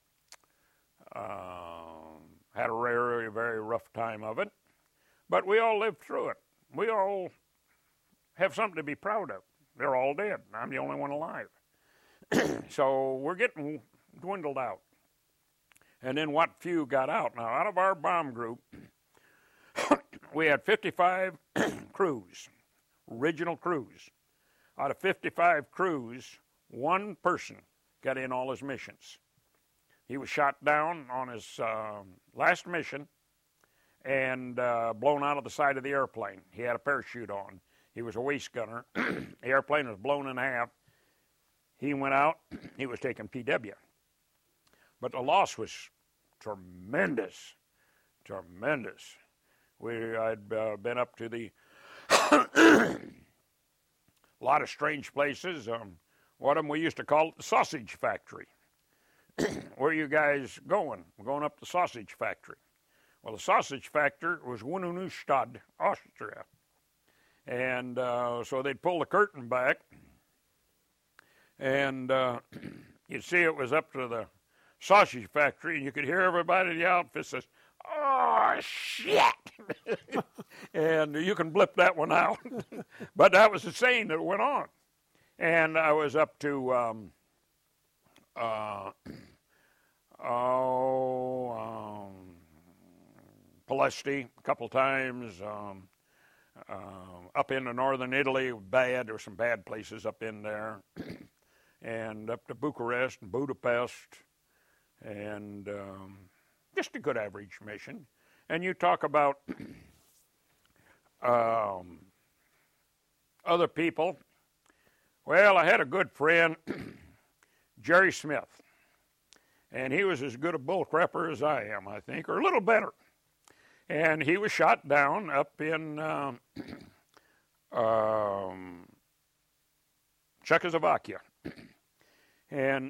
uh, had a very, very rough time of it. But we all lived through it. We all have something to be proud of. They're all dead. I'm the only one alive. So we're getting dwindled out. And then what few got out. Now, out of our bomb group, we had fifty-five crews, original crews. Out of fifty-five crews, one person got in all his missions. He was shot down on his uh, last mission and uh, blown out of the side of the airplane. He had a parachute on. He was a waist gunner. The airplane was blown in half. He went out. He was taking P W. But the loss was tremendous, tremendous. We, I'd uh, been up to the a lot of strange places. Um, one of them we used to call it the sausage factory. Where are you guys going? We're going up the sausage factory. Well, the sausage factory was Wienerstadt, Austria. And uh, so they'd pull the curtain back, and uh, you'd see it was up to the sausage factory, and you could hear everybody in the outfit says, "Oh, shit!" And you can blip that one out. But that was the saying that went on. And I was up to, um, uh, oh, um, Palesti a couple times, um, uh, up into northern Italy, bad. There were some bad places up in there. And up to Bucharest and Budapest, and um, just a good average mission. And you talk about um, other people. Well, I had a good friend, Jerry Smith, and he was as good a bull crapper as I am, I think, or a little better. And he was shot down up in um, um, Czechoslovakia. And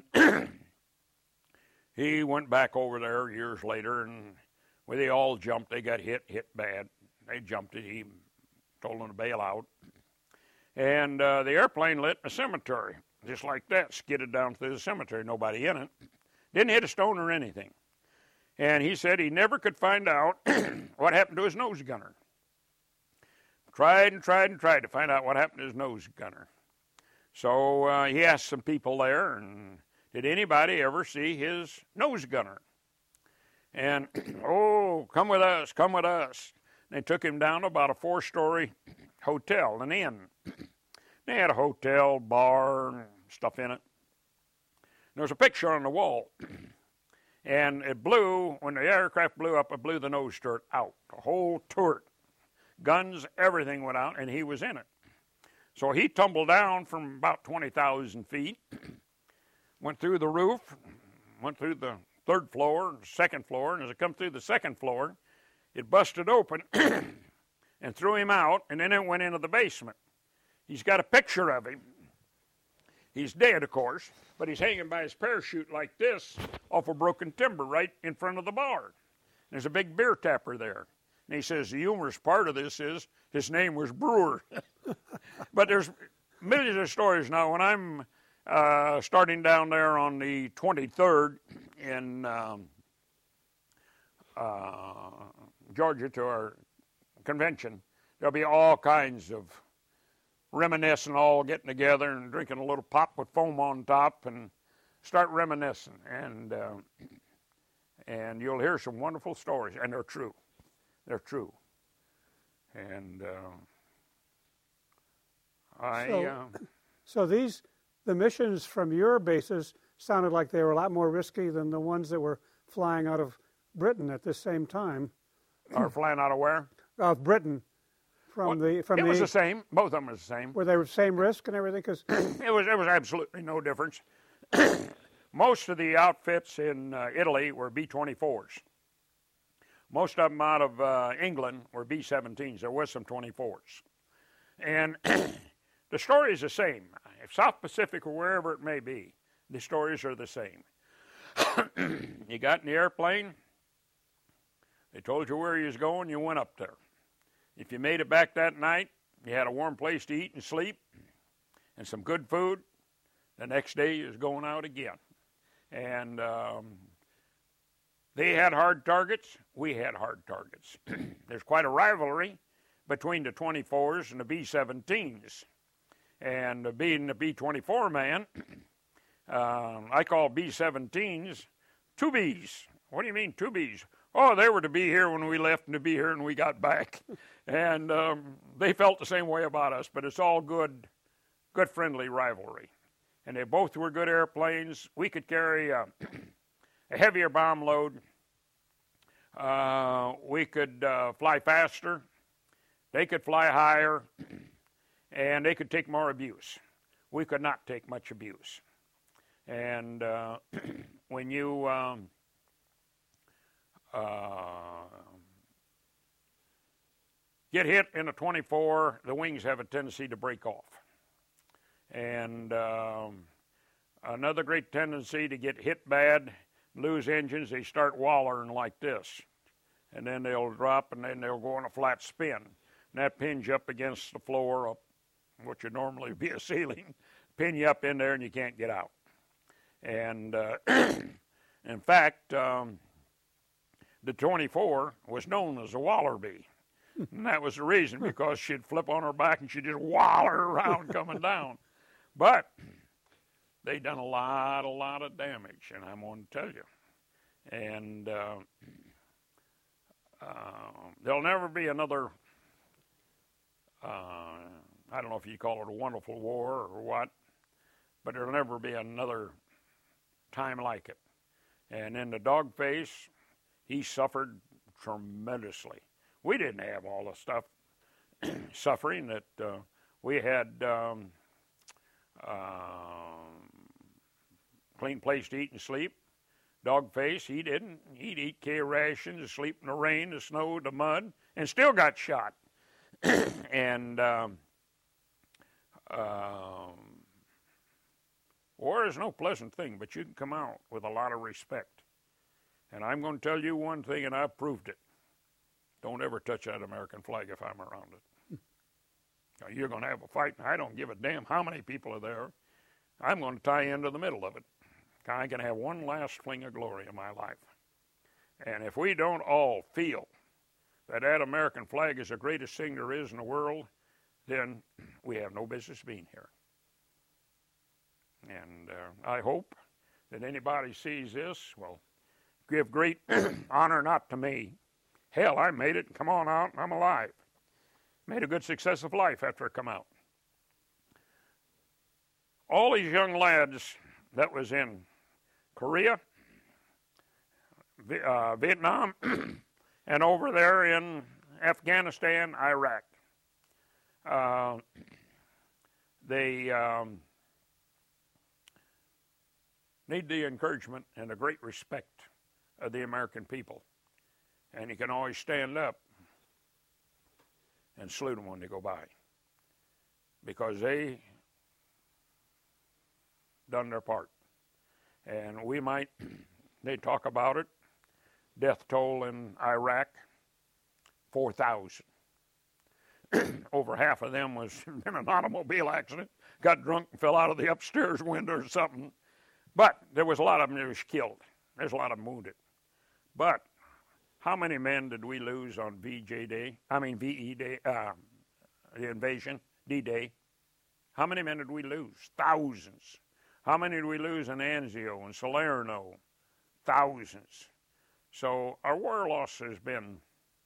he went back over there years later, and when they all jumped, they got hit, hit bad. They jumped it. He told them to bail out. And uh, the airplane lit in a cemetery, just like that, skidded down through the cemetery, nobody in it. Didn't hit a stone or anything. And he said he never could find out what happened to his nose gunner. Tried and tried and tried to find out what happened to his nose gunner. So uh, he asked some people there, and did anybody ever see his nose gunner? And, oh, come with us, come with us. They took him down to about a four-story hotel, an inn. They had a hotel, bar, and stuff in it. There was a picture on the wall. And it blew, when the aircraft blew up, it blew the nose turret out, the whole turret. Guns, everything went out, and he was in it. So he tumbled down from about twenty thousand feet, went through the roof, went through the third floor, second floor, and as it come through the second floor, it busted open and threw him out, and then it went into the basement. He's got a picture of him. He's dead, of course, but he's hanging by his parachute like this off of broken timber right in front of the bar. There's a big beer tapper there. And he says the humorous part of this is his name was Brewer. But there's millions of stories now. When I'm uh, starting down there on the twenty-third in um, uh, Georgia to our convention, there'll be all kinds of reminiscing, all getting together and drinking a little pop with foam on top and start reminiscing. And, uh, and you'll hear some wonderful stories, and they're true. They're true. And uh, I... So, uh, so these, the missions from your bases sounded like they were a lot more risky than the ones that were flying out of Britain at this same time. are flying out of where? Of Britain. From well, the, from it the, was the same. Both of them was the same. Were they the same risk and everything? Cause it was it was absolutely no difference. Most of the outfits in uh, Italy were B twenty-fours. Most of them out of uh, England were B seventeens. There was some twenty-fours. And the story is the same. If South Pacific or wherever it may be, the stories are the same. You got in the airplane, they told you where you was going, you went up there. If you made it back that night, you had a warm place to eat and sleep and some good food, the next day you was going out again. And um, they had hard targets, we had hard targets. There's quite a rivalry between the twenty-fours and the B seventeens. And uh, being the B twenty-four man, um, I call B seventeens two Bs. What do you mean two Bs? Oh, they were to be here when we left and to be here when we got back. And um, they felt the same way about us, but it's all good, good friendly rivalry. And they both were good airplanes. We could carry a, a heavier bomb load. Uh, we could uh, fly faster. They could fly higher. And they could take more abuse. We could not take much abuse. And uh, when you... Um, Uh, get hit in a twenty-four, the wings have a tendency to break off. And um, another great tendency to get hit bad, lose engines, they start wallering like this. And then they'll drop and then they'll go on a flat spin. And that pins you up against the floor, up what would normally be a ceiling, pin you up in there and you can't get out. And uh, In fact, um, the twenty-four was known as a Wallerbee. And that was the reason, because she'd flip on her back and she'd just waller around coming down. But they done a lot, a lot of damage, and I'm going to tell you. And uh, uh, there'll never be another, uh, I don't know if you call it a wonderful war or what, but there'll never be another time like it. And in the dog face, he suffered tremendously. We didn't have all the stuff suffering that uh, we had. Um, uh, clean place to eat and sleep. Dog face, he didn't. He'd eat K rations, sleep in the rain, the snow, the mud, and still got shot. and um, um, war is no pleasant thing, but you can come out with a lot of respect. And I'm going to tell you one thing, and I've proved it. Don't ever touch that American flag if I'm around it. Now, you're going to have a fight, and I don't give a damn how many people are there. I'm going to tie into the middle of it. I can have one last fling of glory in my life. And if we don't all feel that that American flag is the greatest thing there is in the world, then we have no business being here. And uh, I hope that anybody sees this will give great honor not to me. Hell, I made it. Come on out. I'm alive. Made a good success of life after I come out. All these young lads that was in Korea, uh, Vietnam, and over there in Afghanistan, Iraq, uh, they um, need the encouragement and the great respect of the American people. And you can always stand up and salute them when they go by, because they done their part. And we might, they talk about it, death toll in Iraq, four thousand. Over half of them was in an automobile accident, got drunk and fell out of the upstairs window or something. But there was a lot of them that was killed. There's a lot of them wounded. But how many men did we lose on V J Day? I mean V E Day, uh, the invasion, D-Day. How many men did we lose? Thousands. How many did we lose in Anzio and Salerno? Thousands. So our war loss has been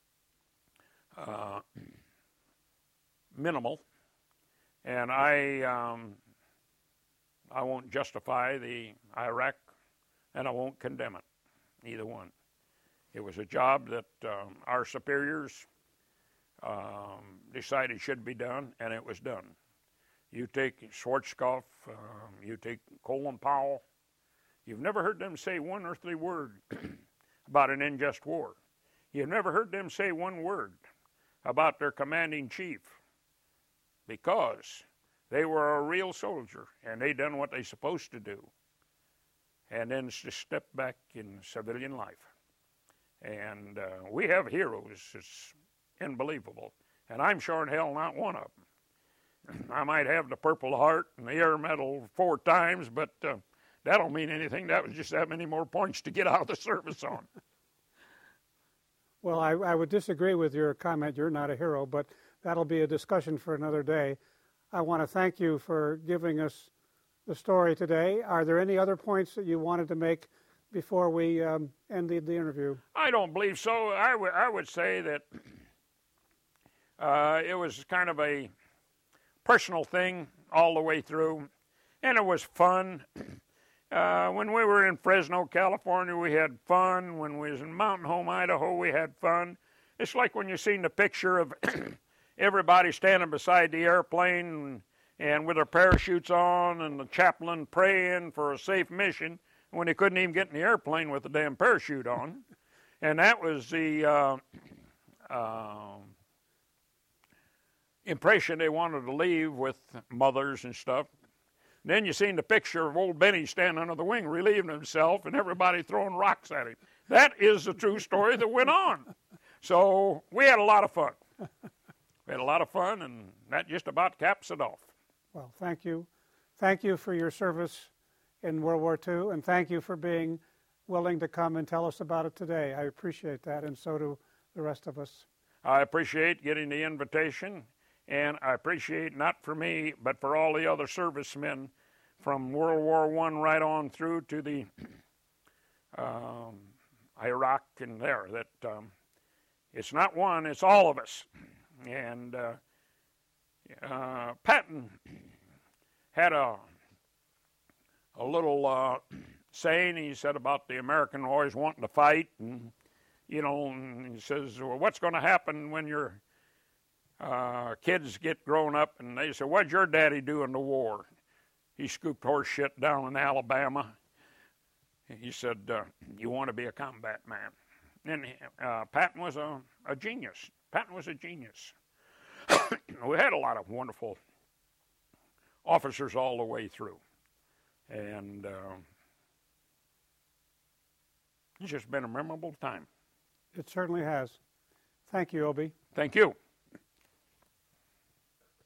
uh, minimal, and I um, I won't justify the Iraq, and I won't condemn it, either one. It was a job that um, our superiors um, decided should be done, and it was done. You take Schwarzkopf, um, you take Colin Powell. You've never heard them say one earthly word about an unjust war. You've never heard them say one word about their commanding chief, because they were a real soldier and they done what they supposed to do. And then just step back in civilian life. And uh, we have heroes. It's unbelievable. And I'm sure in hell not one of them. I might have the Purple Heart and the Air Medal four times, but uh, that don't mean anything. That was just that many more points to get out of the service on. Well, I, I would disagree with your comment. You're not a hero, but that'll be a discussion for another day. I want to thank you for giving us the story today. Are there any other points that you wanted to make before we um, end the, the interview? I don't believe so. I, w- I would say that uh, it was kind of a personal thing all the way through, and it was fun. Uh, when we were in Fresno, California, we had fun. When we was in Mountain Home, Idaho, we had fun. It's like when you seen the picture of everybody standing beside the airplane and, and with their parachutes on, and the chaplain praying for a safe mission when they couldn't even get in the airplane with the damn parachute on. And that was the uh, uh, impression they wanted to leave with mothers and stuff. And then you seen the picture of old Benny standing under the wing relieving himself and everybody throwing rocks at him. That is the true story that went on. So we had a lot of fun. We had a lot of fun, and that just about caps it off. Well, thank you. Thank you for your service in World War Two, and thank you for being willing to come and tell us about it today. I appreciate that, and so do the rest of us. I appreciate getting the invitation, and I appreciate, not for me, but for all the other servicemen from World War One right on through to the um, Iraq and there, that um, it's not one, it's all of us. And uh, uh, Patton had a, a little uh, saying he said about the American always wanting to fight, and you know, and he says, well, what's going to happen when your uh, kids get grown up? And they say, what'd your daddy do in the war? He scooped horse shit down in Alabama. He said, uh, you want to be a combat man. And uh, Patton was a, a genius. Patton was a genius. We had a lot of wonderful officers all the way through. And uh, it's just been a memorable time. It certainly has. Thank you, Obie. Thank you.